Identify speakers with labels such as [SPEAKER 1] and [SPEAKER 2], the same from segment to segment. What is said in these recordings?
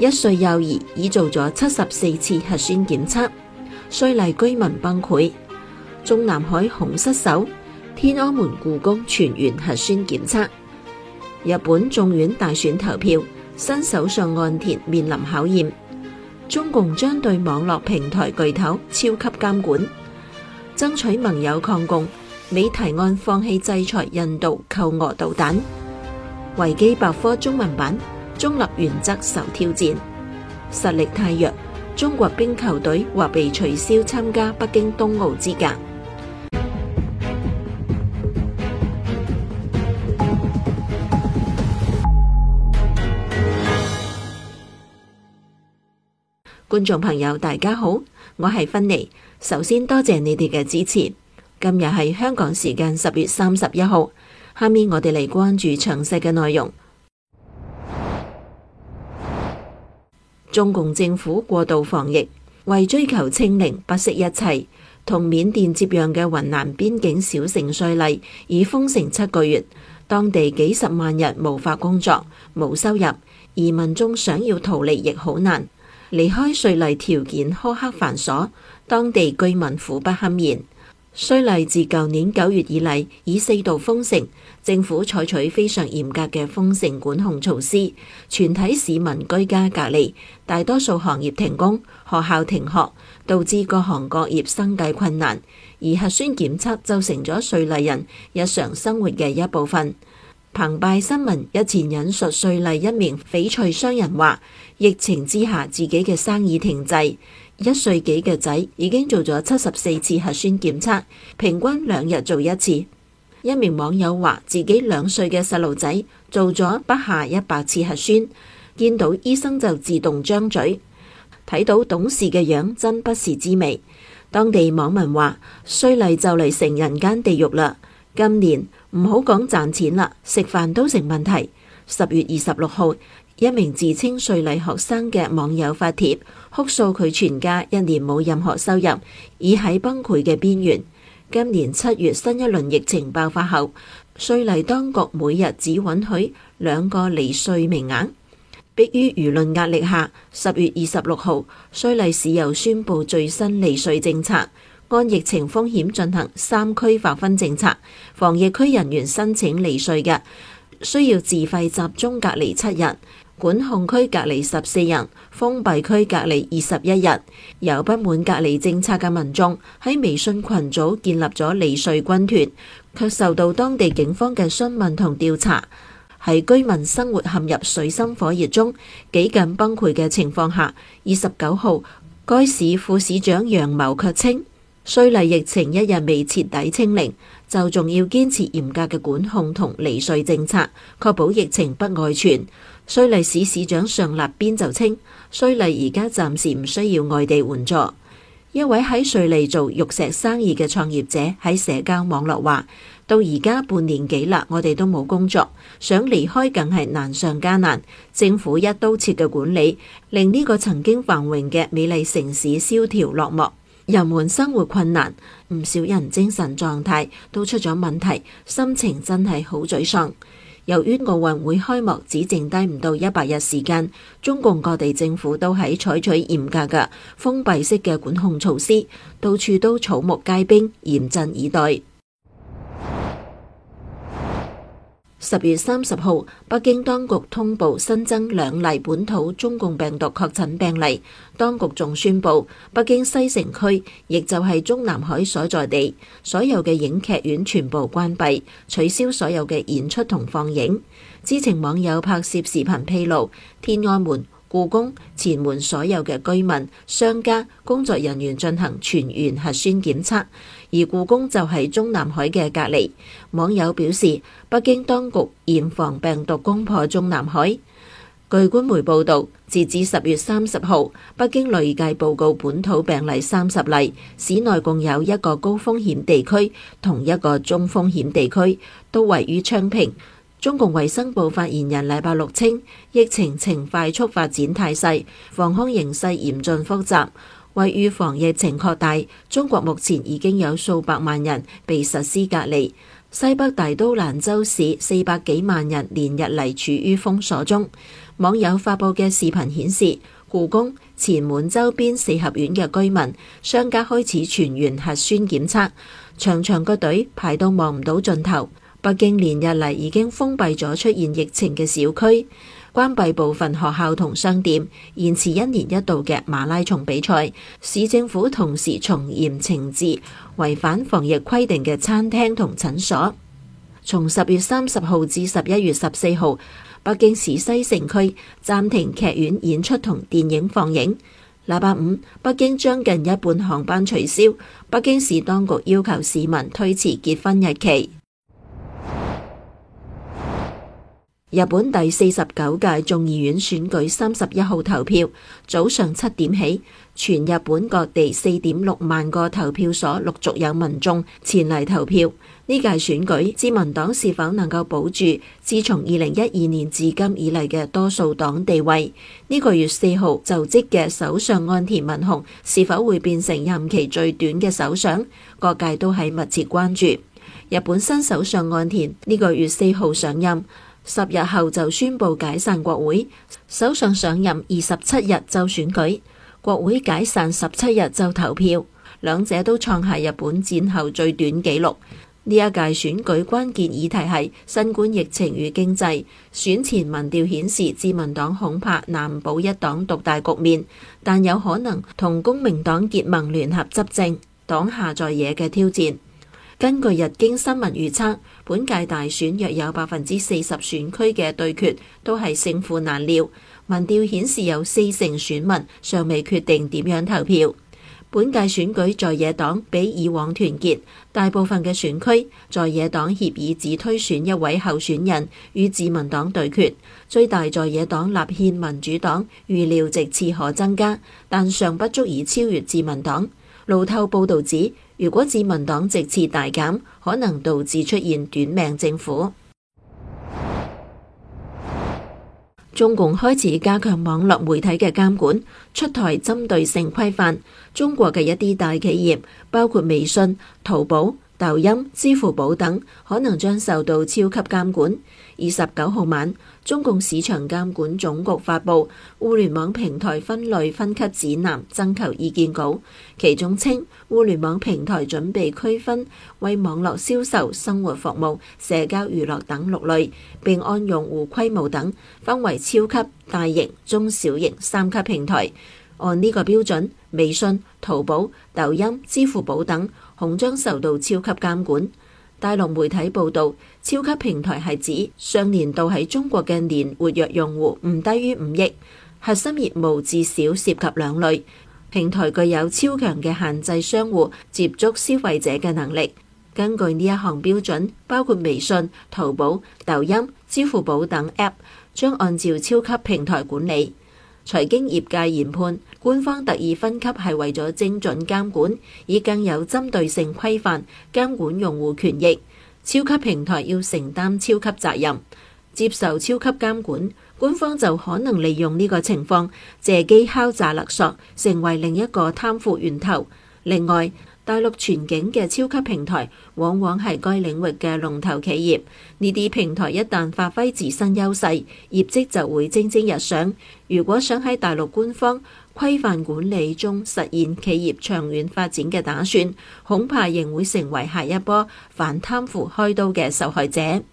[SPEAKER 1] 1歲幼兒已做咗74次核酸檢測，瑞麗居民崩潰，中南海紅失守，天安門故宮全員核酸檢測。日本眾院大選投票，新首相岸田面臨考驗，中共將對網絡平台巨頭超級監管，爭取盟友抗共，美提案放棄制裁印度購俄導彈。維基百科中文版，中立原則受挑戰，實力太弱，中國冰球隊或被取消參加北京冬奧資格。觀眾朋友大家好，我係芬妮，首先多謝你哋嘅支持。今日係香港時間10月31號，下面我哋嚟關注詳細嘅內容。中共政府過度防疫，為追求清零不惜一切，同緬甸接壤嘅雲南邊境小城瑞麗已封城7個月，當地幾十萬人無法工作、冇收入，而民眾想要逃離亦好難。離開瑞麗條件苛刻繁瑣，當地居民苦不堪言。瑞麗自舊年9月以嚟已4度封城，政府採取非常嚴格嘅封城管控措施，全體市民居家隔離，大多數行業停工，學校停學，導致各行各業生計困難。而核酸檢測就成咗瑞麗人日常生活嘅一部分。澎湃新聞日前引述瑞麗一名翡翠商人話，疫情之下自己嘅生意停滯，1歲幾嘅仔已經做咗74次核酸檢測，平均2日做1次。一名網友話自己2歲嘅細路仔做咗不下100次核酸，見到醫生就自動張嘴，睇到懂事嘅樣真不是滋味。當地網民話，瑞麗就嚟成人間地獄啦，今年唔好講賺錢啦，食飯都成問題。10月26號，一名自稱瑞麗學生嘅網友發帖，哭訴佢全家1年冇任何收入，已喺崩潰嘅邊緣。今年7月新一輪疫情爆發後，瑞麗當局每日只允許2個離稅名額。迫於輿論壓力下，10月26號，瑞麗市又宣布最新離稅政策。按疫情風險進行3區劃分政策，防疫區人員申請離稅嘅，需要自費集中隔離7日，管控區隔離14日，封閉區隔離21日。有不滿隔離政策嘅民眾喺微信群組建立咗離稅軍團，卻受到當地警方嘅詢問同調查。喺居民生活陷入水深火熱中、幾近崩潰嘅情況下，29號，該市副市長楊某卻稱，瑞麗疫情1日未徹底清零，就仲要堅持嚴格嘅管控同離稅政策，確保疫情不外傳。瑞麗市市長尚立邊就稱，瑞麗而家暫時唔需要外地援助。一位喺瑞麗做玉石生意嘅創業者喺社交網絡話，到而家半年幾啦，我哋都冇工作，想離開更係難上加難。政府一刀切嘅管理，令呢個曾經繁榮嘅美麗城市蕭條落寞。人們生活困難，唔少人精神狀態都出咗問題，心情真係好沮喪。由於奧運會開幕只剩低唔到100日時間，中共各地政府都喺採取嚴格嘅封閉式嘅管控措施，到處都草木皆兵，嚴陣以待。10月30號，北京當局通報新增2例本土中共病毒確診病例。當局仲宣布，北京西城區，亦就係中南海所在地，所有嘅影劇院全部關閉，取消所有嘅演出同放映。知情網友拍攝視頻披露，天安門、故宮、前門所有嘅居民、商家、工作人員進行全員核酸檢測，而故宮就係中南海嘅隔離。網友表示，北京當局嚴防病毒攻破中南海。據官媒報導，截至10月30號，北京累計報告本土病例30例，市內共有1個高風險地區同1個中風險地區，都位於昌平。中共衛生部發言人禮拜六稱，疫情呈快速發展態勢，防控形勢嚴峻複雜。為預防疫情擴大，中國目前已經有數百萬人被實施隔離。西北大都蘭州市400幾萬人連日嚟處於封鎖中。 網友發布嘅視頻顯示，故宮、前門周邊四合院嘅居民、商家開始全員核酸檢測，長長個隊排到望唔到盡頭。北京連日嚟已經封閉咗出現疫情嘅小區，關閉部分學校同商店，延遲1年1度嘅馬拉松比賽。市政府同時從嚴懲治違反防疫規定嘅餐廳同診所。從10月30號至11月14號，北京市西城區暫停劇院演出同電影放映。禮拜五，北京將近一半航班取消。北京市當局要求市民推遲結婚日期。日本第49屆眾議院選舉31號投票，早上7點起，全日本各地4.6萬個投票所陸續有民眾前嚟投票。呢屆選舉，自民黨是否能夠保住自從2012年至今以嚟嘅多數黨地位？呢個月4號就職嘅首相岸田文雄是否會變成任期最短嘅首相？各界都係密切關注。日本新首相岸田呢個月4號上任，10日後就宣布解散國會，首相上任27日就選舉，國會解散17日就投票，兩者都創下日本戰後最短紀錄。呢一屆選舉關鍵議題係新冠疫情與經濟。選前民調顯示，自民黨恐怕難保一黨獨大局面，但有可能同公明黨結盟聯合執政，擋下在野嘅挑戰。根據日經新聞預測，本屆大選約有40%選區嘅對決都係勝負難料。民調顯示有40%選民尚未決定點樣投票。本屆選舉在野黨比以往團結，大部分嘅選區在野黨協議只推選一位候選人與自民黨對決。最大在野黨立憲民主黨預料席次可增加，但尚不足以超越自民黨。路透報導指，如果自民黨席次大減，可能導致出現短命政府。中共開始加強網絡媒體嘅監管，出台針對性規範。中國嘅一啲大企業，包括微信、淘寶、抖音、支付寶等，可能將受到超級監管。29號晚，中共市場監管總局發布互聯網平台分類分級指南徵求意見稿，其中稱互聯網平台準備區分為網絡銷售、生活服務、社交娛樂等6類，並按用戶規模等分為超級、大型、中小型3級平台。按呢個標準，微信、淘寶、抖音、支付寶等恐將受到超級監管。大陸媒體報道，超級平台係指上年度喺中國嘅年活躍用戶唔低於5億，核心業務至少涉及2類，平台具有超強嘅限制商戶接觸消費者嘅能力。根據呢一項標準，包括微信、淘寶、抖音、支付寶等 App 將按照超級平台管理。財經業界研判，官方特意分級係為咗精準監管，以更有針對性規範監管用戶權益。超級平台要承擔超級責任，接受超級監管，官方就可能利用呢個情況借機敲詐勒索，成為另一個貪腐源頭。另外，大陸全境嘅超級平台往往係該領域嘅龍頭企業，呢啲平台一旦發揮自身優勢，業績就會蒸蒸日上。如果想喺大陸官方規範管理中實現企業長遠發展嘅打算，恐怕仍會成為下一波反貪腐開刀嘅受害者。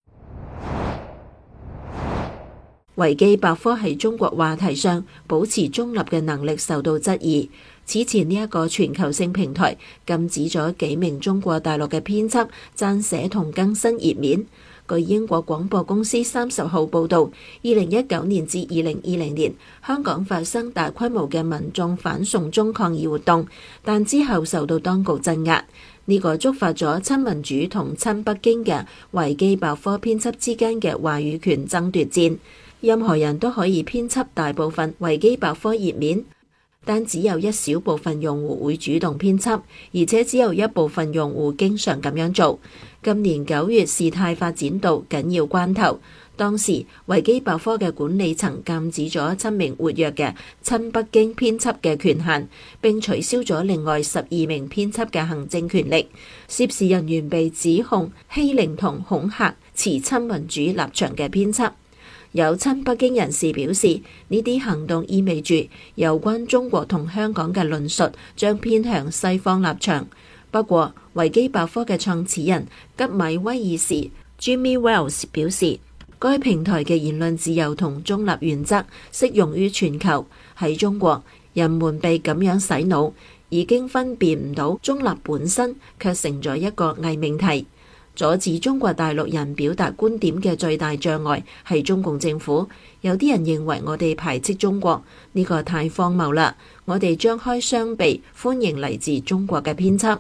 [SPEAKER 1] 維基百科喺中國話題上保持中立嘅能力受到質疑。此前呢一個全球性平台禁止咗幾名中國大陸嘅編輯撰寫同更新頁面。據英國廣播公司30號報導，2019年至2020年，香港發生大規模嘅民眾反送中抗議活動，但之後受到當局鎮壓。呢個觸發咗親民主同親北京嘅維基百科編輯之間嘅話語權爭奪戰。任何人都可以編輯大部分維基百科頁面，但只有一小部分用戶會主動編輯，而且只有一部分用戶經常咁樣做。今年9月，事態發展到緊要關頭，當時維基百科嘅管理層禁止咗7名活躍嘅親北京編輯嘅權限，並取消咗另外12名編輯嘅行政權力。涉事人員被指控欺凌同恐嚇持親民主立場嘅編輯。 有親北京人士表示，呢啲行動意味住有關中國同香港嘅論述將偏向西方立場。不過，維基百科嘅創始人吉米威爾士 Jimmy Wales 表示，該平台嘅言論自由同中立原則適用於全球。喺中國，人們被咁樣洗腦，已經分辨唔到中立本身，卻成咗一個偽命題。阻止中國大陸人表達觀點嘅最大障礙係中共政府。有啲人認為我哋排斥中國，呢個太荒謬啦！我哋張開雙臂歡迎嚟自中國嘅編輯。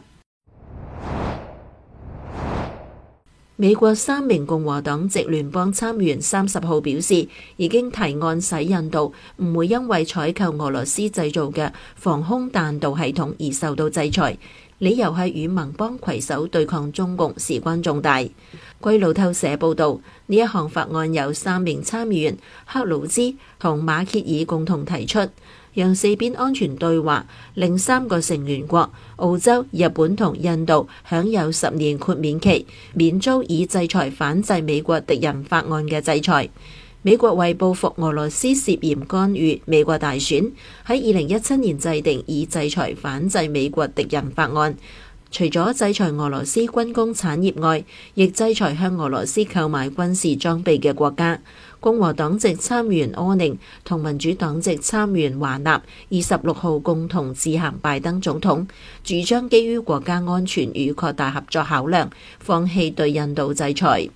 [SPEAKER 1] 美國3名共和黨籍聯邦參議員30號表示，已經提案使印度唔會因為採購俄羅斯製造嘅防空彈道系統而受到制裁。理由係與盟邦攜手對抗中共事關重大。據路透社報導，呢一項法案由3名參議員克魯茲同馬歇爾共同提出，讓四邊安全對話令3個成員國澳洲、日本同印度享有10年豁免期，免遭以制裁反制美國敵人法案嘅制裁。美國為報復俄羅斯涉嫌干預美國大選，喺2017年制定以制裁反制美國敵人法案。除咗制裁俄羅斯軍工產業外，亦制裁向俄羅斯購買軍事裝備嘅國家。共和黨籍參議員柯寧同民主黨籍參議員華納26號共同致函拜登總統，主張基於國家安全與擴大合作考量，放棄對印度制裁。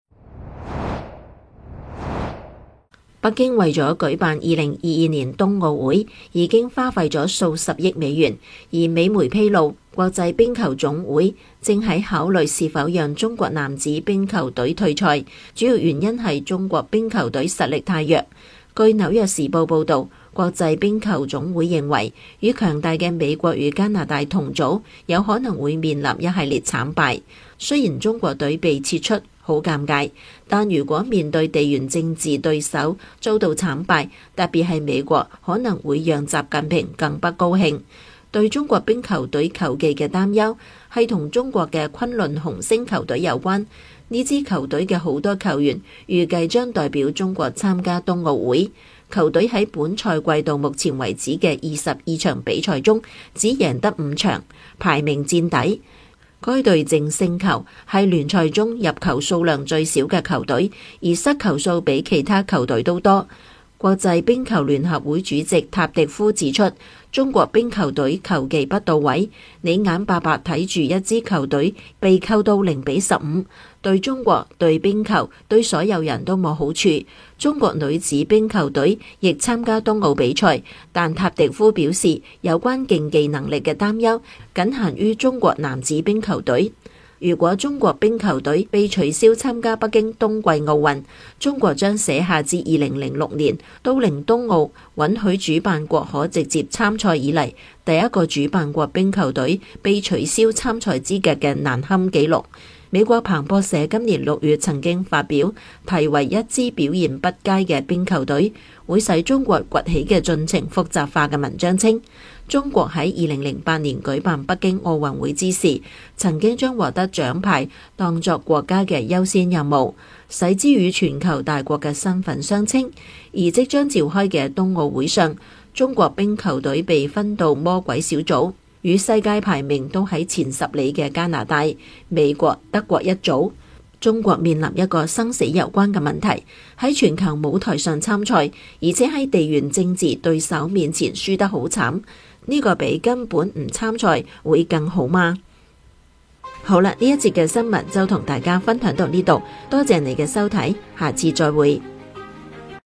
[SPEAKER 1] 北京為咗舉辦2022年冬奧會，已經花費咗數十億美元，而美媒披露，國際冰球總會正喺考慮是否讓中國男子冰球隊退賽，主要原因係中國冰球隊實力太弱。據紐約時報報導，國際冰球總會認為，與強大嘅美國與加拿大同組，有可能會面臨一系列慘敗。雖然中國隊被撤出，好尷尬，但如果面對地緣政治對手遭到慘敗，特別係美國，可能會讓習近平更不高興。對中國冰球隊球技嘅擔憂係同中國嘅昆侖紅星球隊有關。呢支球隊嘅好多球員預計將代表中國參加冬奧會。球隊喺本賽季到目前為止嘅22場比賽中，只贏得5場，排名墊底。該隊淨勝球係聯賽中入球數量最少嘅球隊，而失球數比其他球隊都多。國際冰球聯合會主席塔迪夫指出，中國冰球隊球技不到位，你眼白白睇住一支球隊被扣到0-15，對中國、對冰球、對所有人都冇好處。中國女子冰球隊亦參加冬奧比賽，但塔迪夫表示，有關競技能力嘅擔憂僅限於中國男子冰球隊。如果中國冰球隊被取消參加北京冬季奧運，中國將寫下自2006年都靈冬奧允許主辦國可直接參賽以嚟第一個主辦國冰球隊被取消參賽資格嘅難堪紀錄。美國彭博社今年6月曾經發表題為一支表現不佳嘅冰球隊會使中國崛起嘅進程複雜化嘅文章稱，中國喺2008年舉辦北京奧運會之時，曾經將獲得獎牌當作國家嘅優先任務，使之與全球大國嘅身份相稱。而即將召開嘅冬奧會上，中國冰球隊被分到魔鬼小組，與世界排名都喺前10里嘅加拿大、美國、德國一組。中國面臨一個生死攸關嘅問題，喺全球舞台上參賽，而且喺地緣政治對手面前輸得好慘，呢個比根本唔參賽會更好嗎？好啦，呢一節嘅新聞就同大家分享到呢度，多謝你嘅收睇，下次再會。